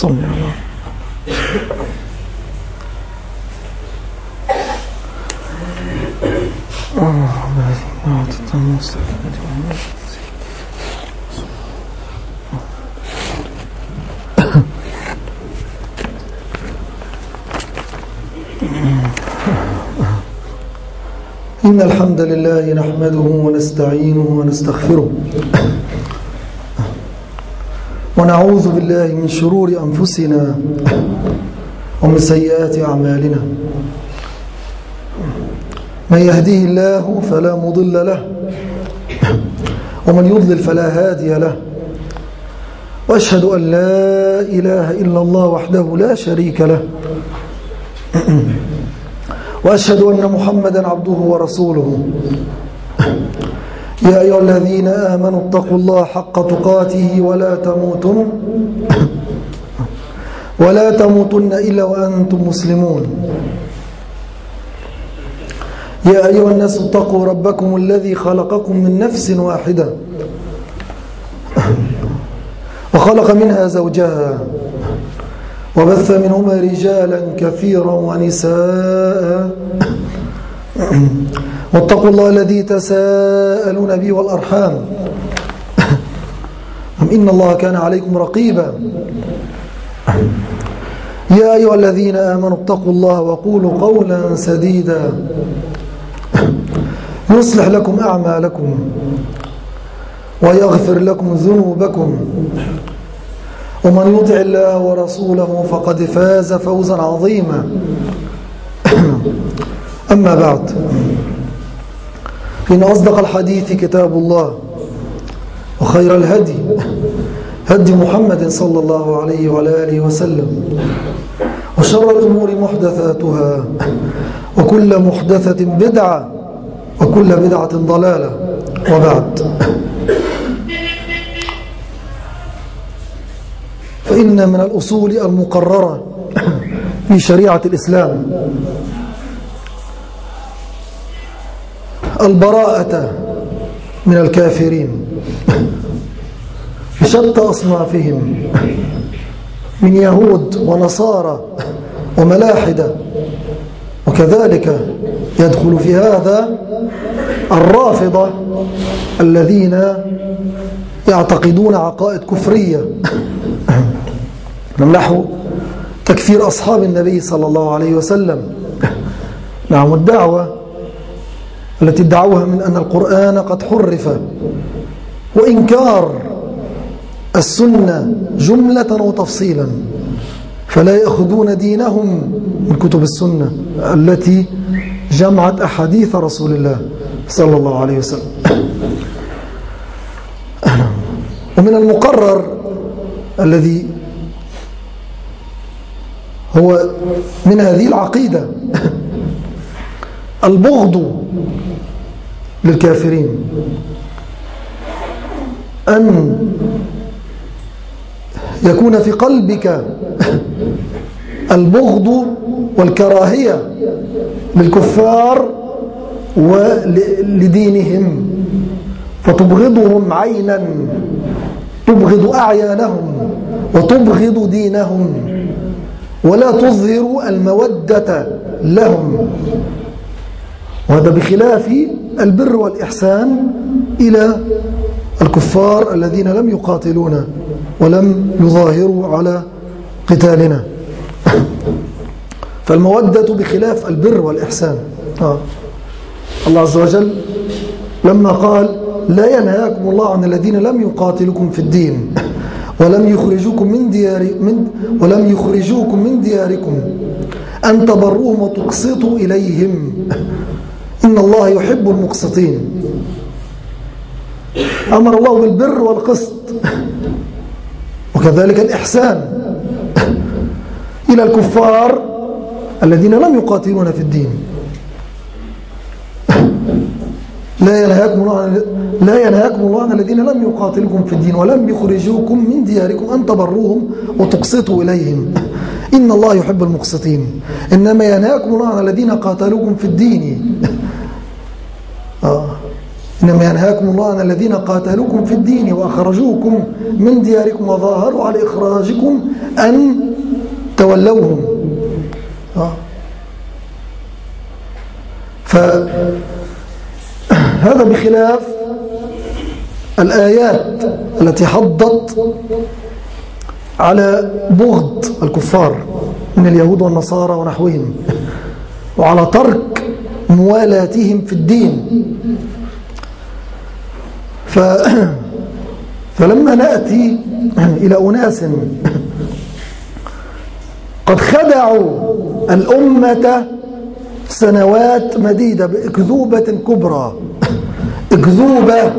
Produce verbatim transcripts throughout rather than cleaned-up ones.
صل على إن الحمد لله نحمده ونستعينه ونستغفره ونعوذ بالله من شرور أنفسنا ومن سيئات أعمالنا. من يهديه الله فلا مضل له ومن يضلل فلا هادي له، وأشهد أن لا إله إلا الله وحده لا شريك له، وأشهد أن محمدا عبده ورسوله. يا أيها الذين آمنوا اتقوا الله حق تقاته ولا تموتن ولا تموتن إلا وأنتم مسلمون. يا أيها الناس اتقوا ربكم الذي خلقكم من نفس واحدة وخلق منها زوجها وبث منهما رجالا كثيرا ونساء، واتقوا الله الذي تساءلون به والأرحام إن الله كان عليكم رقيبا. يا أيها الذين آمنوا اتقوا الله وقولوا قولا سديدا يصلح لكم أعمالكم ويغفر لكم ذنوبكم، ومن يطع الله ورسوله فقد فاز فوزا عظيما. أما بعد، إن أصدق الحديث كتاب الله، وخير الهدي هدي محمد صلى الله عليه وعلى آله وسلم، وشر الأمور محدثاتها، وكل محدثة بدعة، وكل بدعة ضلالة. وبعد، فإن من الأصول المقررة في شريعة الإسلام البراءة من الكافرين بشتى أصنافهم من يهود ونصارى وملاحدة، وكذلك يدخل في هذا الرافضة الذين يعتقدون عقائد كفرية نحو تكفير أصحاب النبي صلى الله عليه وسلم. نعم، الدعوة التي ادعوها من أن القرآن قد حرف، وإنكار السنة جملة وتفصيلا، فلا يأخذون دينهم من كتب السنة التي جمعت أحاديث رسول الله صلى الله عليه وسلم. ومن المقرر الذي هو من هذه العقيدة البغض للكافرين، أن يكون في قلبك البغض والكراهية للكفار ولدينهم، فتبغضهم عينا، تبغض أعيانهم وتبغض دينهم، ولا تظهر المودة لهم. وهذا بخلاف البر والإحسان إلى الكفار الذين لم يقاتلونا ولم يظاهروا على قتالنا. فالمودة بخلاف البر والإحسان. آه. الله عز وجل لما قال: لا ينهاكم الله عن الذين لم يقاتلكم في الدين ولم يخرجوكم من ديار من ولم يخرجوكم من دياركم أن تبروهم وتقسطوا إليهم إن الله يحب المقسطين. أمر الله بالبر والقسط، وكذلك الإحسان إلى الكفار الذين لم يقاتلون في الدين. لا ينهاكم الله عن لا ينهاكم الله عن الذين لم يقاتلكم في الدين ولم يخرجوكم من دياركم أن تبروهم وتقسطوا إليهم إن الله يحب المقسطين. إنما ينهاكم الله عن الذين قاتلوكم في الدين. آه. إنما ينهاكم الله عن الذين قاتلوكم في الدين وأخرجوكم من دياركم وظاهروا على إخراجكم أن تولوهم. آه. فهذا بخلاف الآيات التي حضت على بغض الكفار من اليهود والنصارى ونحوهم، وعلى ترك موالاتهم في الدين. ف... فلما نأتي إلى أناس قد خدعوا الأمة سنوات مديدة بأكذوبة كبرى، أكذوبة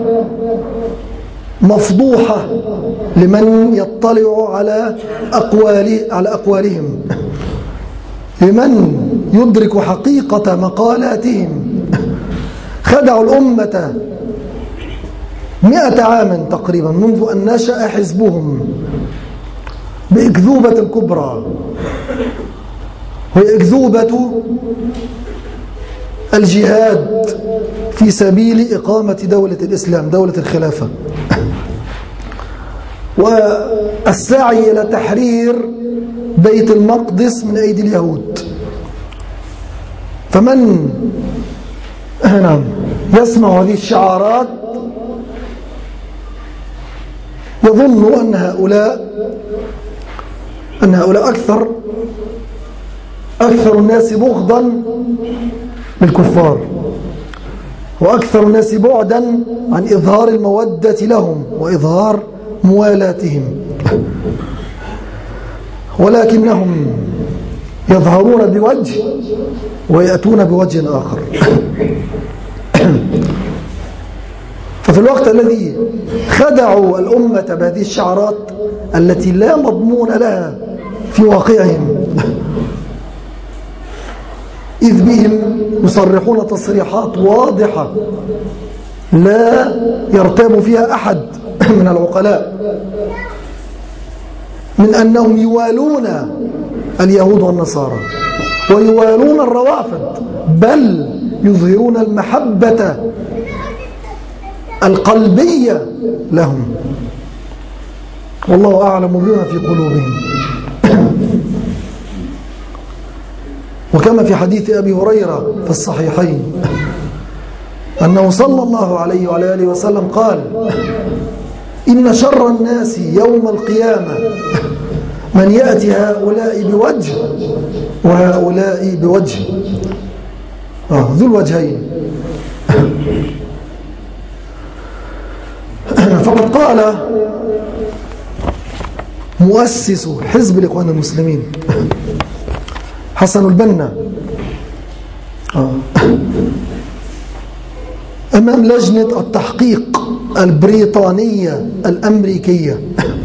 مفضوحة لمن يطلع على أقوال على أقوالهم، لمن يدرك حقيقة مقالاتهم. خدعوا الأمة مئة عام تقريبا منذ أن نشأ حزبهم بأكذوبة كبرى، وهي أكذوبة الجهاد في سبيل إقامة دولة الإسلام، دولة الخلافة، والسعي إلى تحرير بيت المقدس من أيدي اليهود. فمن نعم يسمع هذه الشعارات يظن أن هؤلاء أن هؤلاء أكثر أكثر الناس بغضا للكفار، وأكثر الناس بعدا عن إظهار المودة لهم وإظهار موالاتهم، ولكنهم يظهرون بوجه ويأتون بوجه آخر. ففي الوقت الذي خدعوا الأمة بهذه الشعارات التي لا مضمون لها في واقعهم، إذ بهم يصرحون تصريحات واضحة لا يرتاب فيها أحد من العقلاء من أنهم يوالون اليهود والنصارى ويوالون الروافض، بل يظهرون المحبة القلبية لهم، والله أعلم بما في قلوبهم. وكما في حديث أبي هريرة في الصحيحين أنه صلى الله عليه وعلى آله وسلم قال: إن شر الناس يوم القيامة من يأتي هؤلاء بوجه وهؤلاء بوجه، آه ذو الوجهين. فقد قال مؤسس حزب الإخوان المسلمين حسن البنا آه. أمام لجنة التحقيق البريطانية الأمريكية،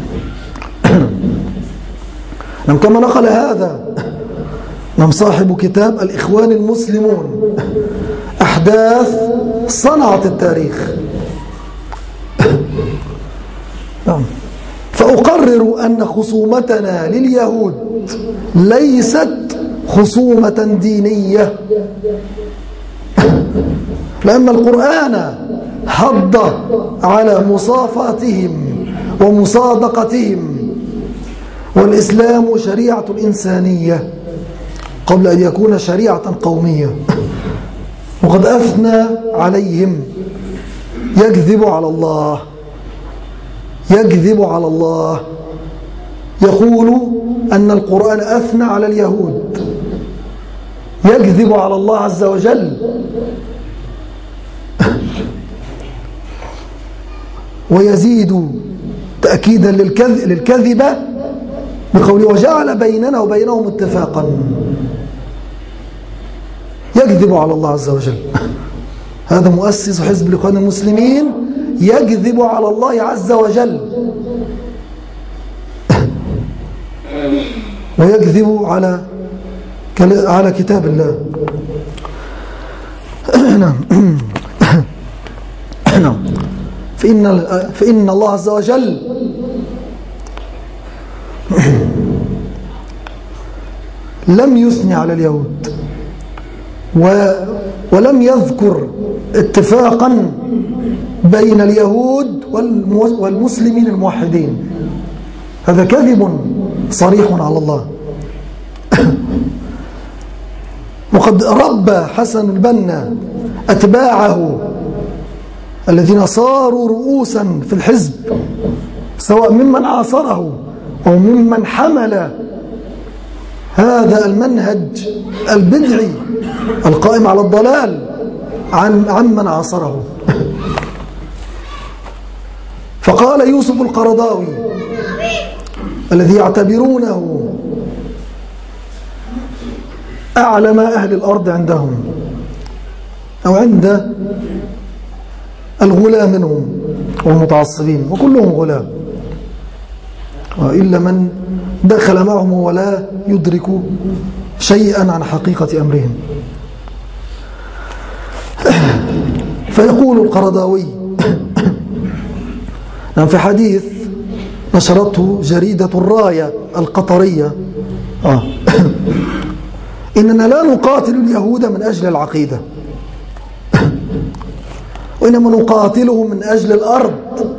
كما نقل هذا من صاحب كتاب الإخوان المسلمون أحداث صنعت التاريخ. فأقرر أن خصومتنا لليهود ليست خصومة دينية، لأن القرآن حض على مصافاتهم ومصادقتهم، والإسلام شريعة إنسانية قبل أن يكون شريعة قومية. وقد أثنى عليهم، يكذب على الله يكذب على الله يقول أن القرآن أثنى على اليهود، يكذب على الله عز وجل. ويزيد تأكيدا للكذبة بقوله: وجعل بيننا وبينهم اتفاقا. يكذب على الله عز وجل. هذا مؤسس حزب الإخوان المسلمين يكذب على الله عز وجل، ويكذب على على كتاب الله. فإن فإن الله عز وجل لم يثني على اليهود ولم يذكر اتفاقا بين اليهود والمسلمين الموحدين. هذا كذب صريح على الله. وقد ربى حسن البنا أتباعه الذين صاروا رؤوسا في الحزب، سواء ممن عاصره أو ممن حمل هذا المنهج البدعي القائم على الضلال عن عمن عاصره. فقال يوسف القرضاوي الذي يعتبرونه أعلم أهل الأرض عندهم أو عند الغلاة منهم والمتعصبين، وكلهم غلاة إلا من دخل معهم ولا يدرك شيئا عن حقيقة أمرهم. فيقول القرضاوي في حديث نشرته جريدة الراية القطرية: آه إننا لا نقاتل اليهود من أجل العقيدة، وإنما نقاتلهم من أجل الأرض.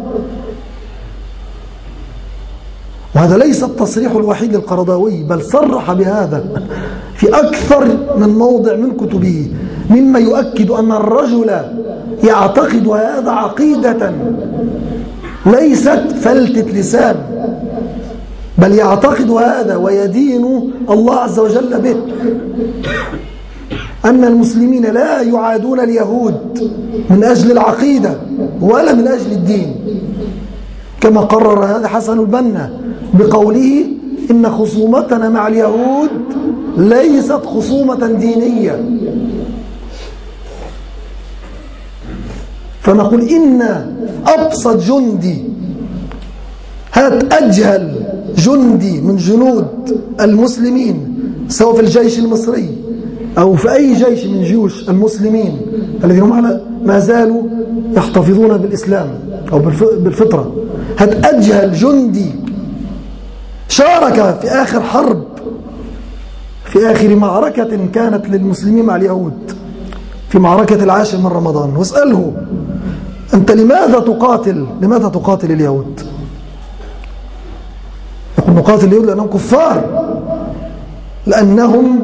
وهذا ليس التصريح الوحيد للقرضاوي، بل صرح بهذا في أكثر من موضع من كتبه، مما يؤكد أن الرجل يعتقد هذا عقيدة ليست فلتة لسان، بل يعتقد هذا ويدين الله عز وجل به، أن المسلمين لا يعادون اليهود من أجل العقيدة ولا من أجل الدين، كما قرر هذا حسن البنا بقوله: إن خصومتنا مع اليهود ليست خصومة دينية. فنقول إن أبسط جندي، هات أجهل جندي من جنود المسلمين سواء في الجيش المصري أو في أي جيش من جيوش المسلمين الذين هم على ما زالوا يحتفظون بالإسلام أو بالفطرة، هات أجهل جندي شارك في آخر حرب، في آخر معركة كانت للمسلمين مع اليهود، في معركة العاشر من رمضان، واسأله: أنت لماذا تقاتل لماذا تقاتل اليهود؟ يقول: نقاتل اليهود لأنهم كفار، لأنهم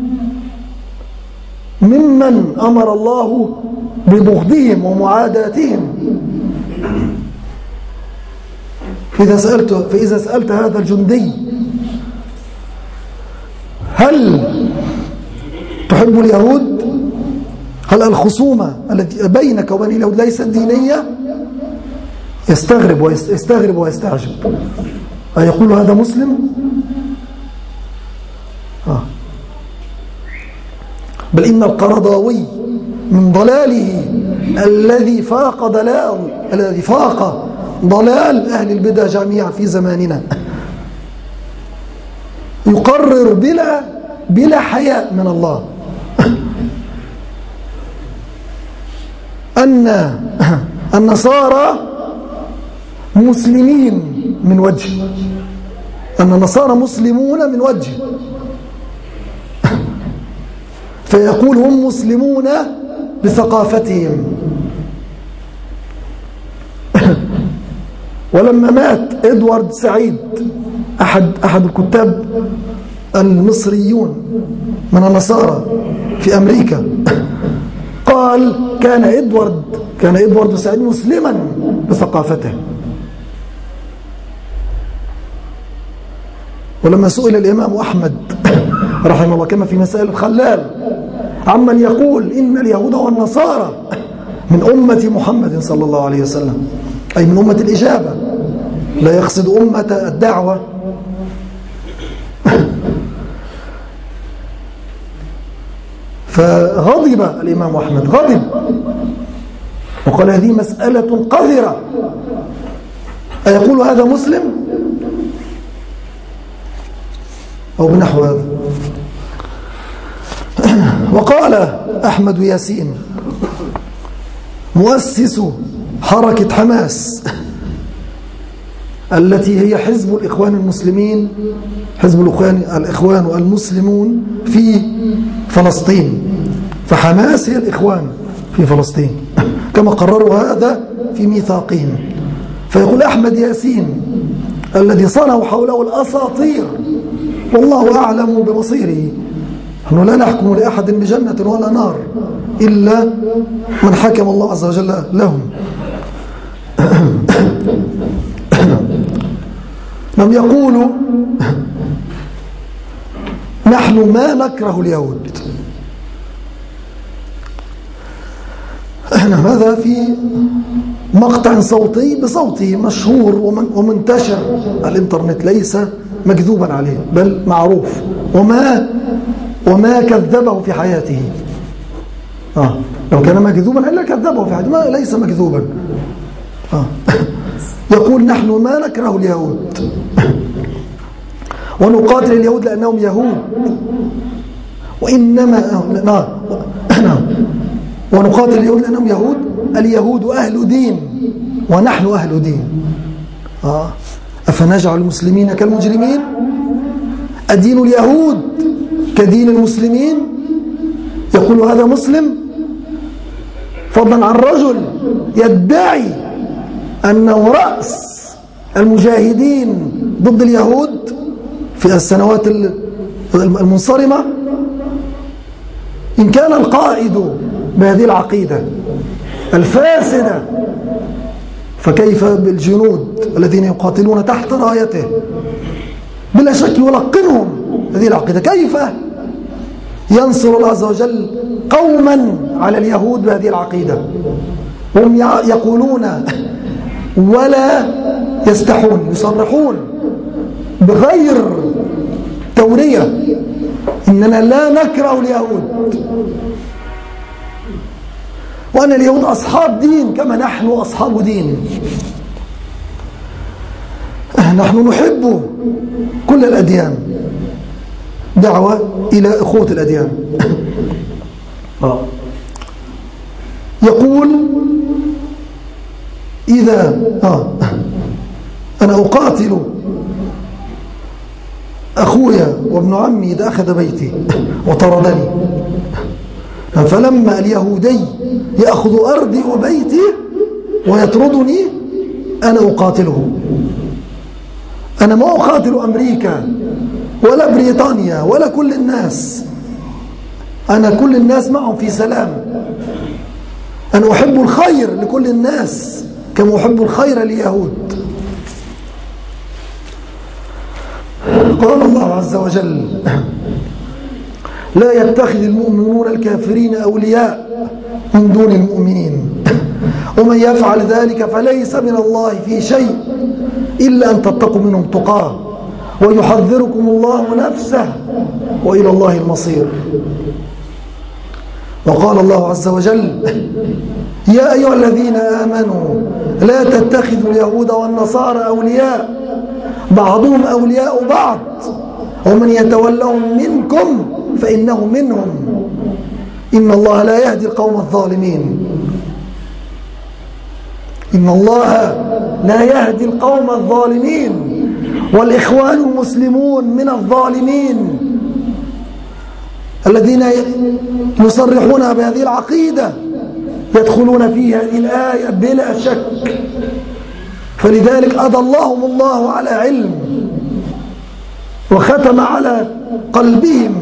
ممن أمر الله ببغضهم ومعاداتهم. فإذا سألت, فإذا سألت هذا الجندي: هل تحب اليهود؟ هل الخصومة التي بينك وبين اليهود ليست دينية؟ يستغرب ويستغرب ويستعجب، أيقول هذا مسلم؟ آه. بل إن القرضاوي من ضلاله الذي فاق ضلال الذي فاق ضلال أهل البدع جميعا في زماننا يقرر بلا بلا حياء من الله أن النصارى مسلمين من وجه، أن النصارى مسلمون من وجه، فيقول هم مسلمون بثقافتهم. ولما مات إدوارد سعيد أحد أحد الكتاب المصريون من النصارى في أمريكا، قال: كان إدوارد كان إدوارد سعيد مسلما بثقافته. ولما سئل الإمام أحمد رحمه الله كما في مسائل الخلال عمن يقول إن اليهود والنصارى من أمة محمد صلى الله عليه وسلم، أي من أمة الإجابة، لا يقصد أمة الدعوة، فغضب الإمام أحمد، غضب وقال: هذه مسألة قذرة، أيقول هذا مسلم؟ أو بنحو هذا. وقال أحمد ياسين مؤسس حركة حماس التي هي حزب الإخوان المسلمين، حزب الإخوان والمسلمون في فلسطين، فحماس هي الإخوان في فلسطين، كما كما قرروا هذا في ميثاقهم. فيقول أحمد ياسين الذي صنعوا حوله الأساطير والله أعلم بمصيره، نحن لا نحكم لأحد بجنة ولا نار إلا من حكم الله عز وجل لهم. لم يقولوا نحن ما نكره اليهود. هذا في مقطع صوتي بصوته مشهور ومنتشر على الانترنت، ليس مكذوبا عليه بل معروف، وما وما كذبه في حياته. آه. لو كان مكذوبا إلا كذبه في حياته، ما ليس مكذوبا. آه. يقول نحن ما نكره اليهود ونقاتل اليهود لأنهم يهود، وإنما نعم ونقاتل اليهود لأنهم يهود. اليهود أهل دين ونحن أهل دين. آه. أفنجعل المسلمين كالمجرمين؟ أدين اليهود كدين المسلمين؟ يقول هذا مسلم، فضلا عن رجل يدعي أنه رأس المجاهدين ضد اليهود في السنوات المنصرمة. إن كان القائد بهذه العقيدة الفاسدة فكيف بالجنود الذين يقاتلون تحت رايته؟ بلا شك يلقنهم هذه العقيدة. كيف ينصر الله عز وجل قوما على اليهود بهذه العقيدة؟ هم يقولون ولا يستحون، يصرحون بغير تورية إننا لا نكره اليهود، وأن اليهود أصحاب دين كما نحن أصحاب دين. نحن نحب كل الأديان، دعوة إلى أخوة الأديان. يقول إذا آه أنا أقاتل أخويا وابن عمي إذا أخذ بيتي وطردني، فلما اليهودي يأخذ أرضي وبيتي ويطردني أنا أقاتله. أنا ما أقاتل أمريكا ولا بريطانيا ولا كل الناس، أنا كل الناس معهم في سلام. أنا أحب الخير لكل الناس كما أحب الخير لليهود. قال الله عز وجل لا يتخذ المؤمنون الكافرين أولياء من دون المؤمنين ومن يفعل ذلك فليس من الله في شيء إلا أن تتقوا منهم تقاه ويحذركم الله نفسه وإلى الله المصير. وقال الله عز وجل يا أيها الذين آمنوا لا تتخذوا اليهود والنصارى أولياء بعضهم أولياء بعض ومن يتولهم منكم فإنه منهم إن الله لا يهدي القوم الظالمين. إن الله لا يهدي القوم الظالمين، والإخوان المسلمون من الظالمين الذين يصرحون بهذه العقيدة يدخلون في هذه الآية بلا شك. فلذلك أضلهم الله على علم وختم على قلبهم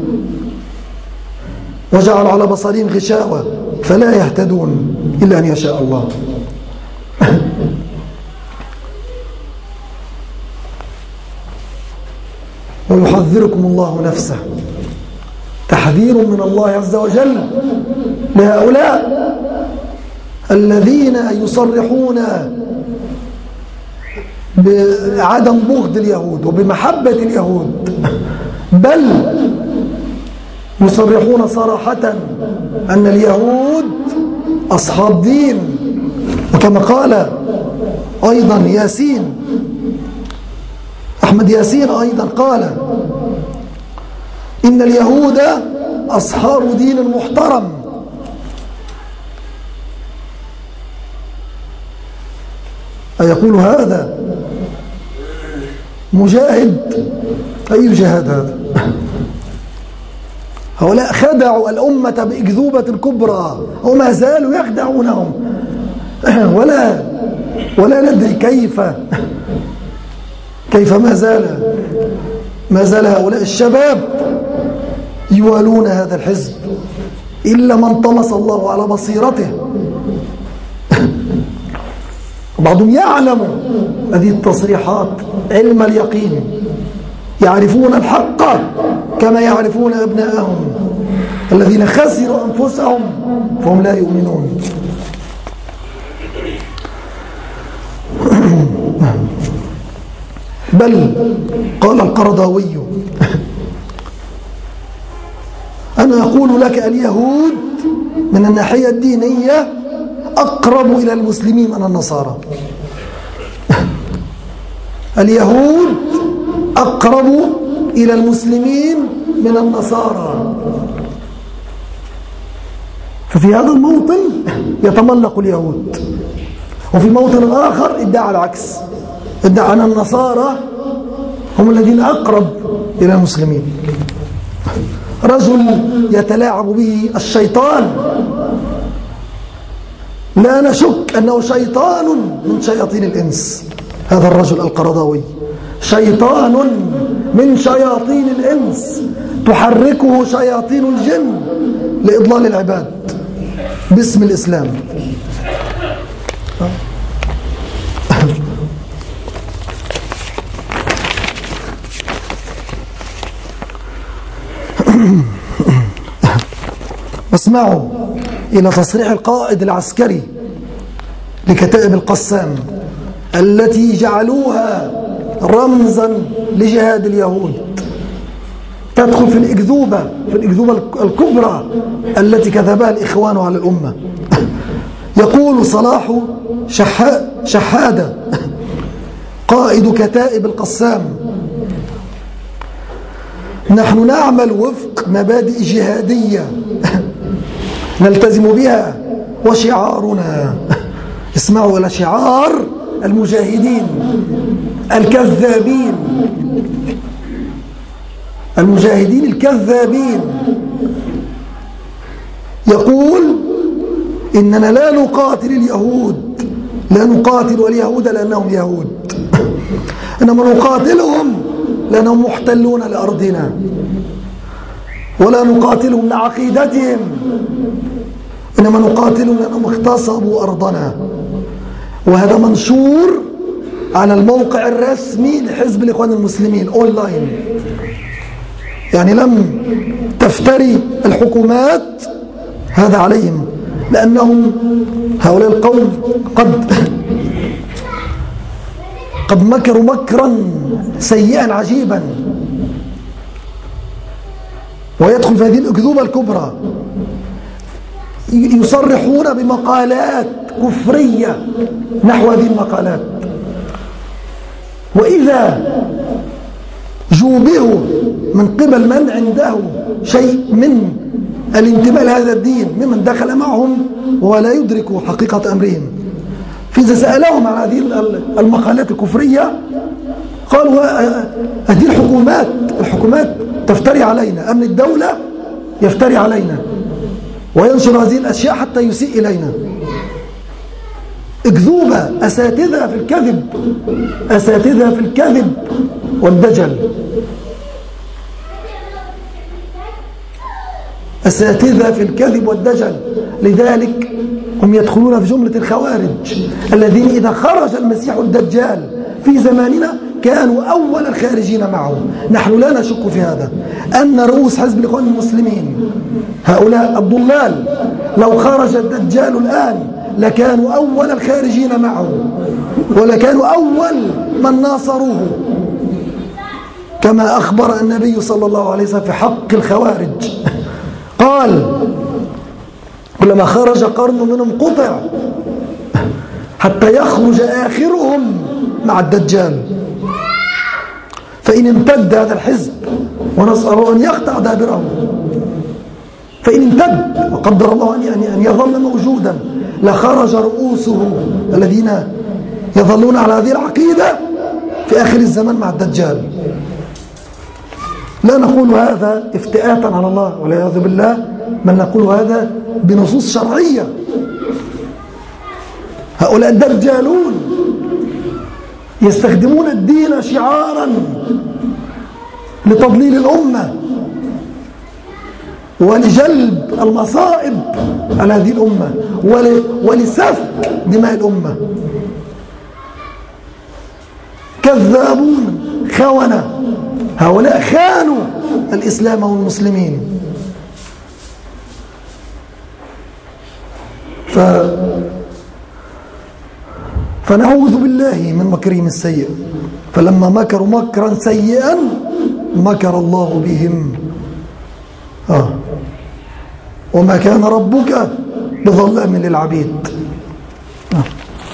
وجعل على بصرهم غشاوة فلا يهتدون إلا أن يشاء الله. ويحذركم الله نفسه، تحذير من الله عز وجل لهؤلاء الذين يصرحون بعدم بغض اليهود وبمحبة اليهود، بل يصرحون صراحة أن اليهود أصحاب دين. وكما قال أيضا ياسين أحمد ياسين أيضا قال إن اليهود أصحاب دين محترم. أيقول هذا مجاهد؟ أي جهاد هذا؟ هؤلاء خدعوا الأمة بأكذوبة كبرى وما زالوا يخدعونهم، ولا ولا ندري كيف كيف ما زال ما زال هؤلاء الشباب يوالون هذا الحزب إلا من طمس الله على بصيرته. بعضهم يعلم هذه التصريحات علم اليقين، يعرفون الحق كما يعرفون أبناءهم الذين خسروا أنفسهم فهم لا يؤمنون. بل قال القرضاوي: أنا أقول لك اليهود من الناحية الدينية أقرب إلى المسلمين من النصارى. اليهود أقرب إلى المسلمين من النصارى. ففي هذا الموطن يتملق اليهود، وفي موطن آخر ادعى العكس، ادعى أن النصارى هم الذين أقرب إلى المسلمين. رجل يتلاعب به الشيطان، لا نشك أنه شيطان من شياطين الإنس. هذا الرجل القرضاوي شيطان من شياطين الإنس تحركه شياطين الجن لإضلال العباد باسم الإسلام. اسمعوا إلى تصريح القائد العسكري لكتائب القسام التي جعلوها رمزا لجهاد اليهود، تدخل في الإكذوبة في الإكذوبة الكبرى التي كذبها الإخوان على الأمة. يقول صلاح شحادة قائد كتائب القسام: نحن نعمل وفق مبادئ جهادية نلتزم بها، وشعارنا، اسمعوا إلى شعار المجاهدين الكذابين، المجاهدين الكذابين، يقول: إننا لا نقاتل اليهود، لا نقاتل اليهود لأنهم يهود، إنما نقاتلهم لأنهم محتلون لأرضنا، ولا نقاتلهم لعقيدتهم، إنما نقاتلهم لأنهم اغتصبوا أرضنا. وهذا منشور على الموقع الرسمي لحزب الإخوان المسلمين أونلاين. يعني لم تفتري الحكومات هذا عليهم، لأنهم هؤلاء القوم قد قد مكروا مكرا سيئا عجيبا، ويدخل في هذه الأكذوبة الكبرى. يصرحون بمقالات كفرية نحو هذه المقالات، وإذا جوبه من قبل من عنده شيء من الانتماء لهذا الدين ممن دخل معهم وهو لا يدرك حقيقة أمرهم، فإذا سألهم عن هذه المقالات الكفرية قالوا: هذه الحكومات الحكومات تفتري علينا، أمن الدولة يفتري علينا وينشر هذه الأشياء حتى يسيء إلينا. اكذوبة، أساتذة في الكذب، أساتذة في الكذب والدجل، أساتذة في الكذب والدجل. لذلك هم يدخلون في جملة الخوارج الذين إذا خرج المسيح الدجال في زماننا كانوا أول الخارجين معه. نحن لا نشك في هذا، أن رؤوس حزب الإخوان المسلمين هؤلاء الضلال لو خرج الدجال الآن لكانوا أول الخارجين معه، ولكانوا أول من ناصروه، كما أخبر النبي صلى الله عليه وسلم في حق الخوارج قال: كلما خرج قرن منهم قطع حتى يخرج آخرهم مع الدجال، فإن امتد هذا الحزب، ونسأل الله أن يقطع دابره، فإن امتد وقدر الله أن يظل موجودا لخرج رؤوسه الذين يظلون على هذه العقيدة في آخر الزمن مع الدجال. لا نقول هذا افتئاتا على الله والعياذ بالله، بل نقول هذا بنصوص شرعية. هؤلاء الدجالون يستخدمون الدين شعارا لتضليل الأمة ولجلب المصائب على هذه الأمة ولسفك دماء الأمة. كذابون خونة، هؤلاء خانوا الإسلام والمسلمين. ف... فنعوذ بالله من مكرهم السيء. فلما مكروا مكرا سيئا مكر الله بهم. آه. وما كان ربك بظلام للعبيد. آه.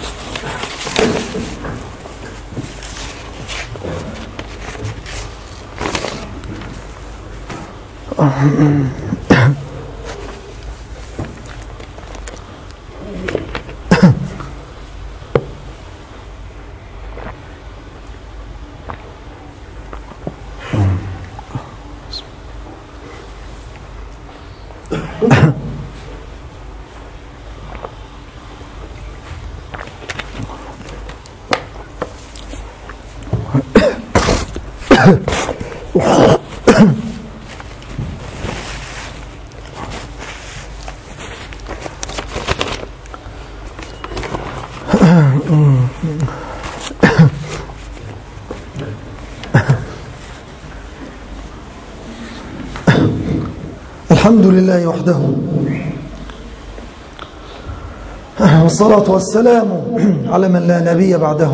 الحمد لله وحده، والصلاة والسلام على من لا نبي بعده،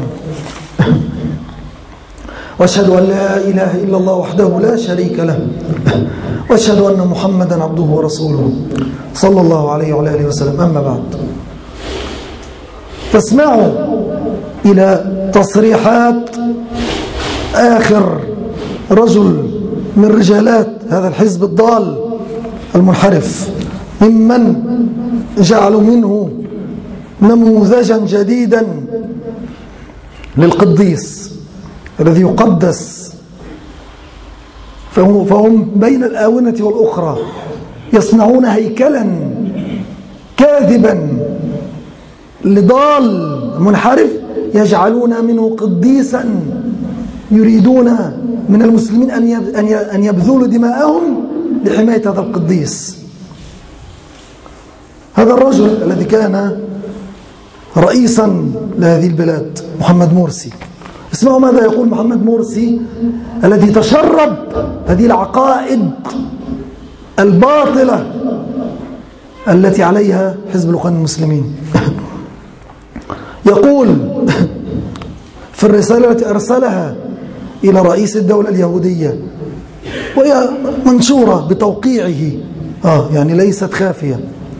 وأشهد أن لا إله إلا الله وحده لا شريك له، وأشهد أن محمدا عبده ورسوله صلى الله عليه وعلى آله وسلم. أما بعد، فاسمعوا إلى تصريحات آخر رجل من رجالات هذا الحزب الضال المنحرف، ممن جعلوا منه نموذجا جديدا للقديس الذي يقدس. فهم, فهم بين الآونة والأخرى يصنعون هيكلا كاذبا لضال منحرف، يجعلون منه قديسا، يريدون من المسلمين أن يبذلوا دماءهم لحماية هذا القديس. هذا الرجل الذي كان رئيسا لهذه البلاد محمد مرسي، اسمعوا ماذا يقول محمد مرسي الذي تشرب هذه العقائد الباطلة التي عليها حزب الإخوان المسلمين. يقول في الرسالة التي أرسلها إلى رئيس الدولة اليهودية، وهي منشورة بتوقيعه، آه يعني ليست خافية،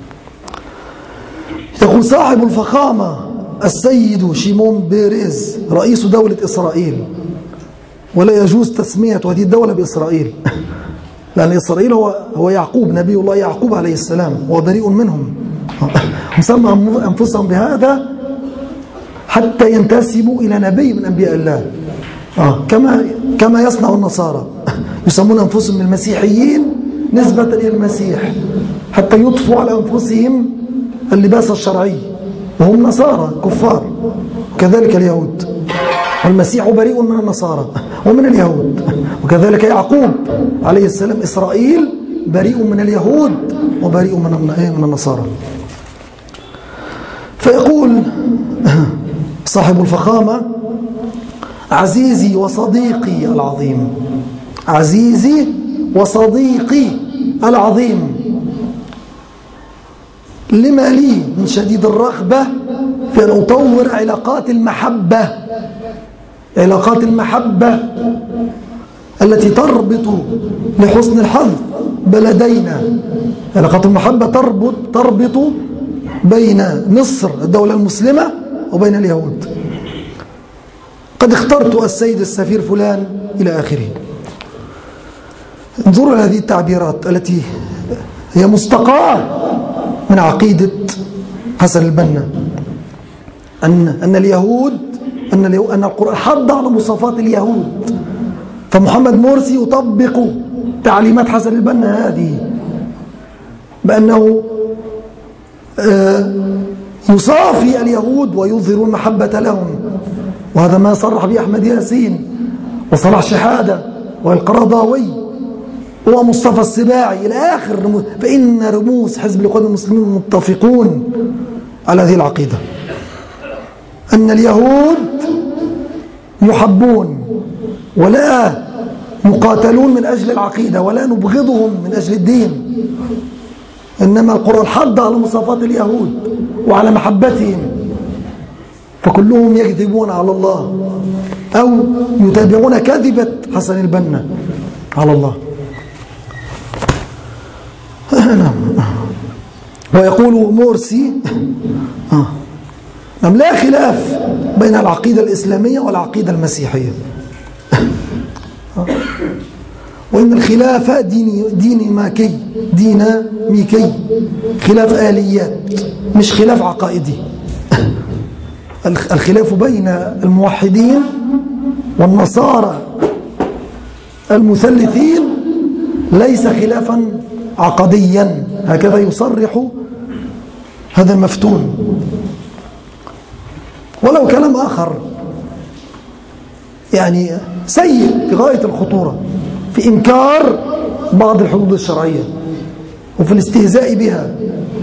يقول: صاحب الفخامة السيد شيمون بيريز رئيس دولة إسرائيل، ولا يجوز تسمية هذه الدولة بإسرائيل، لأن إسرائيل هو هو يعقوب، نبي الله يعقوب عليه السلام، وهو بريء منهم. مسمى أنفسهم بهذا حتى ينتسبوا إلى نبي من أنبياء الله، آه كما كما يصنع النصارى، يسمون أنفسهم المسيحيين نسبة إلى المسيح حتى يطفوا على أنفسهم اللباس الشرعي، وهم نصارى كفار، وكذلك اليهود، والمسيح بريء من النصارى ومن اليهود، وكذلك يعقوب عليه السلام إسرائيل بريء من اليهود وبريء من النصارى. فيقول صاحب الفخامة: عزيزي وصديقي العظيم، عزيزي وصديقي العظيم، لما لي من شديد الرغبة في أن أطور علاقات المحبة، علاقات المحبة التي تربط لحسن الحظ بلدينا، علاقات المحبة تربط تربط بين مصر الدولة المسلمة وبين اليهود. قد اخترت السيد السفير فلان إلى آخره. انظروا هذه التعبيرات التي هي مستقاة من عقيدة حسن البنا، أن أن اليهود أن أن القرآن حض على مواصفات اليهود، فمحمد مرسي يطبق تعليمات حسن البنا هذه بأنه يصافي اليهود ويظهر المحبة لهم، وهذا ما صرح به أحمد ياسين وصلاح شحادة والقرضاوي ومصطفى السباعي إلى آخر. فإن رموز حزب الإخوان المسلمين متفقون على هذه العقيدة، أن اليهود يحبون ولا يقاتلون من أجل العقيدة ولا نبغضهم من أجل الدين، إنما القرآن حض على مصافاة اليهود وعلى محبتهم، فكلهم يكذبون على الله أو يتابعون كذبة حسن البنا على الله. ويقول مرسي نعم لا خلاف بين العقيدة الإسلامية والعقيدة المسيحية، وإن الخلاف ديني ديني ماكي ديناميكي، خلاف آليات مش خلاف عقائدي. الخلاف بين الموحدين والنصارى المثلثين ليس خلافا عقديا، هكذا يصرح هذا المفتون. ولو كلام آخر يعني سيء في غاية الخطورة في إنكار بعض الحدود الشرعية وفي الاستهزاء بها.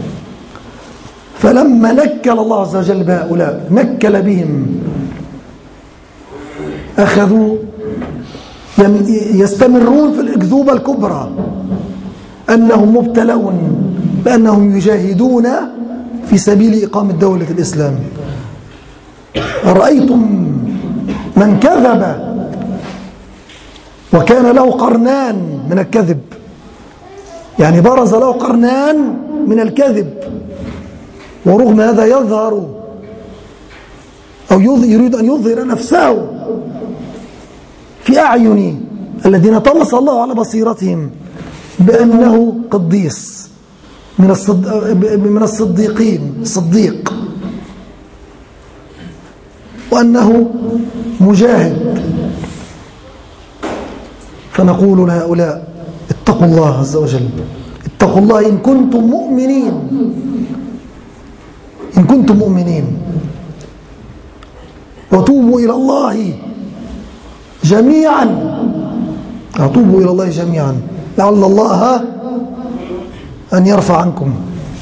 فلما نكل الله عز وجل بهؤلاء نكل بهم، أخذوا يستمرون في الأكذوبة الكبرى أنهم مبتلون بأنهم يجاهدون في سبيل إقامة دولة الإسلام. رأيتم من كذب وكان له قرنان من الكذب، يعني برز له قرنان من الكذب، ورغم هذا يظهر أو يريد أن يظهر نفسه في أعين الذين طمس الله على بصيرتهم بأنه قديس من من الصديقين صديق، وأنه مجاهد. فنقول لهؤلاء اتقوا الله عز وجل، اتقوا الله إن كنتم مؤمنين، إن كنتم مؤمنين، وتوبوا إلى الله جميعا، توبوا إلى الله جميعا لعل الله أن يرفع عنكم.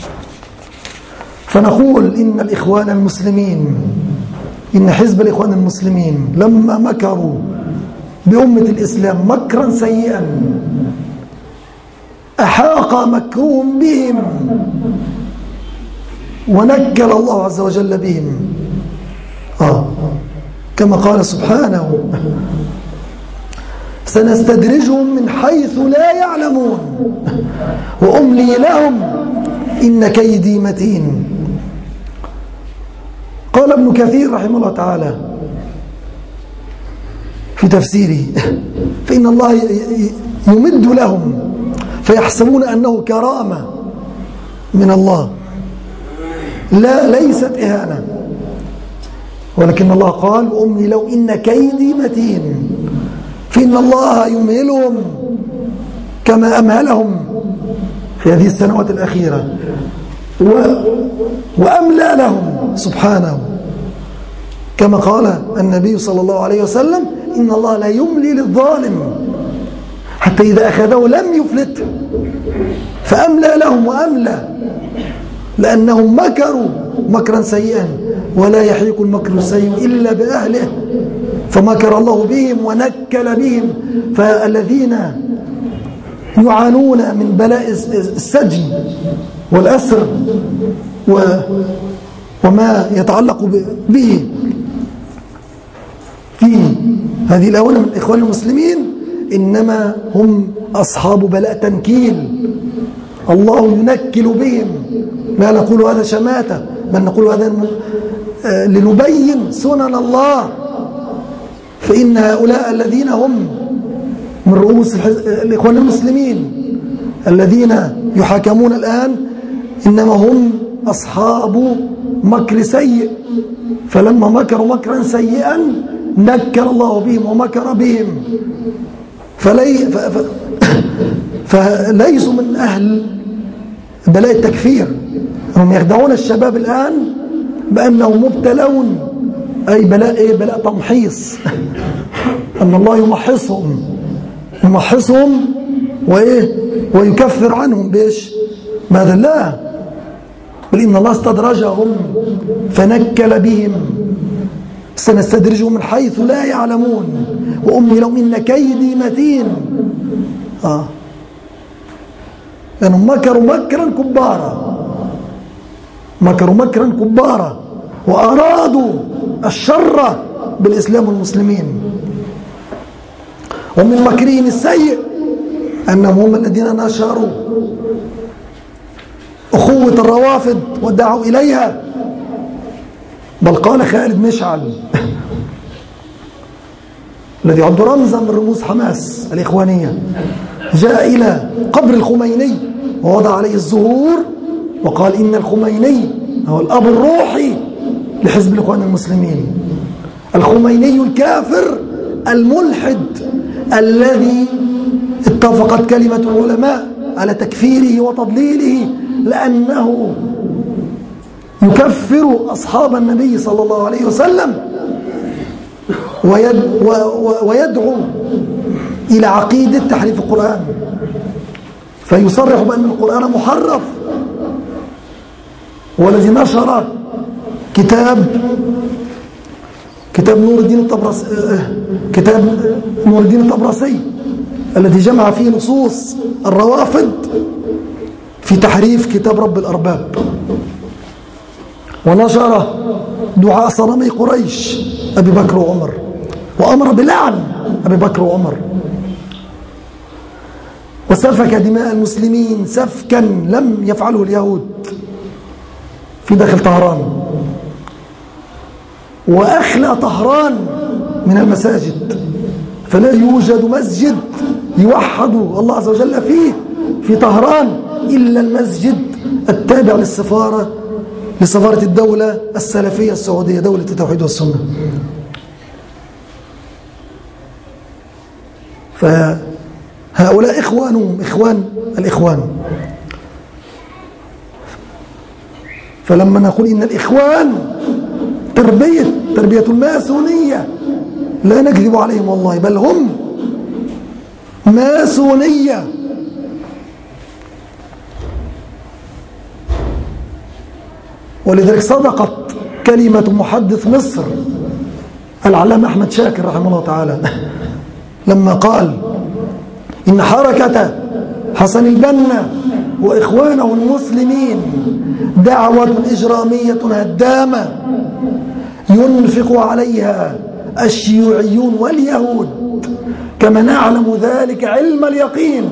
فنقول إن الإخوان المسلمين، إن حزب الإخوان المسلمين لما مكروا بأمة الإسلام مكرا سيئا أحاق مكرهم بهم ونكل الله عز وجل بهم، آه كما قال سبحانه سنستدرجهم من حيث لا يعلمون وأملي لهم إن كيدي متين. قال ابن كثير رحمه الله تعالى في تفسيره فإن الله يمد لهم فيحسبون أنه كرامة من الله، لا ليست إهانة، ولكن الله قال أملي لو إن كيدي متين، فإن الله يمهلهم كما أمهلهم في هذه السنوات الأخيرة و... وأملأ لهم سبحانه، كما قال النبي صلى الله عليه وسلم إن الله لا يملي للظالم حتى إذا أخذه لم يفلته، فأملأ لهم وأملأ لأنهم مكروا مكرا سيئا ولا يحيق المكر السيء إلا بأهله، فمكر الله بهم ونكل بهم. فالذين يعانون من بلاء السجن والأسر وما يتعلق به في هذه الآونة من الإخوان المسلمين إنما هم أصحاب بلاء تنكيل، الله ينكل بهم. لا نقول هذا شماتة، بل نقول هذا لنبين سنن الله. فإن هؤلاء الذين هم من رؤوس الإخوان المسلمين الذين يحاكمون الآن إنما هم أصحاب مكر سيء، فلما مكروا مكرا سيئا نكر الله بهم ومكر بهم. فلي ف... ف... فليسوا من أهل بلاء التكفير. هم يخدعون الشباب الآن بأنهم مبتلون، أي بلاء إيه؟ بلاء تمحيص أن الله يمحصهم يمحصهم وإيه؟ ويكفر عنهم بإيش؟ ماذا؟ لا، بل إن الله استدرجهم فنكل بهم، سنستدرجهم من حيث لا يعلمون وأملي لهم إن كيدي متين. آه لأنهم مكروا مكرا كبارا مكروا مكرا كبارا وأرادوا الشر بالإسلام والمسلمين. ومن مكرهم السيء أنهم هم الذين نشروا أخوة الروافض ودعوا إليها. بل قال خالد مشعل الذي يعد رمزا من رموز حماس الإخوانية، جاء إلى قبر الخميني ووضع عليه الزهور وقال إن الخميني هو الأب الروحي لحزب الإخوان المسلمين، الخميني الكافر الملحد الذي اتفقت كلمة العلماء على تكفيره وتضليله لأنه يكفر أصحاب النبي صلى الله عليه وسلم ويدعو إلى عقيدة تحريف القرآن، فيصرح بأن القرآن محرف. والذي نشر كتاب كتاب نور الدين الطبرسي كتاب نور الدين الطبرسي الذي جمع فيه نصوص الروافض في تحريف كتاب رب الأرباب، ونشر دعاء صنمي قريش أبي بكر وعمر، وأمر بلعن أبي بكر وعمر، وسفك دماء المسلمين سفكا لم يفعله اليهود في داخل طهران، وأخلى طهران من المساجد، فلا يوجد مسجد يوحد الله عز وجل فيه في طهران إلا المسجد التابع للسفارة لسفارة الدولة السلفية السعودية، دولة التوحيد والسنة. فهؤلاء إخوانهم إخوان الإخوان. فلما نقول إن الإخوان تربية تربية الماسونية لا نكذب عليهم والله، بل هم ماسونية. ولذلك صدقت كلمة محدث مصر العلامة أحمد شاكر رحمه الله تعالى لما قال إن حركة حسن البنا وإخوانه المسلمين دعوة إجرامية هدامة ينفق عليها الشيوعيون واليهود كما نعلم ذلك علم اليقين،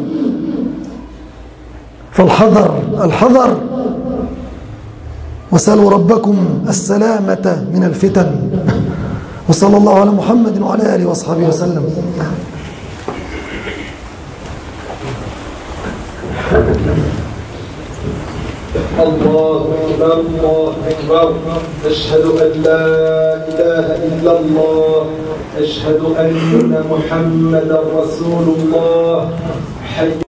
فالحذر الحذر، وسألوا ربكم السلامة من الفتن. وصلى الله على محمد وعلى آله وأصحابه وسلم. الله أكبر الله أكبر، أشهد أن لا إله إلا الله، أشهد أن محمدا رسول الله. حي